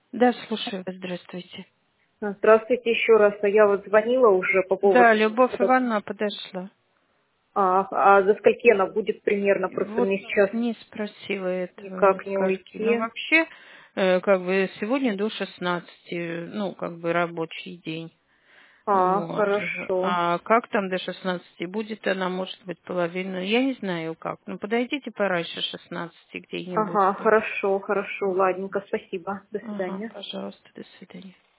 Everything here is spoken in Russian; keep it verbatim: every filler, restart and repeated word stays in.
Да, слушаю. Здравствуйте. А, Здравствуйте еще раз. А Я вот звонила уже по поводу... Да, Любовь этого. Ивановна подошла. А, а за скольки она будет примерно? Просто Вот мне сейчас не спросила этого, ни никак не скольки. Но уйти. вообще, э, как бы сегодня до шестнадцати, ну, как бы рабочий день. А, Вот. хорошо. А как там до шестнадцати будет, она может быть половину. Я не знаю как. Ну, подойдите пораньше шестнадцати где-нибудь. Ага, хорошо, хорошо. Ладненько, спасибо. До Ага, свидания. пожалуйста, до свидания.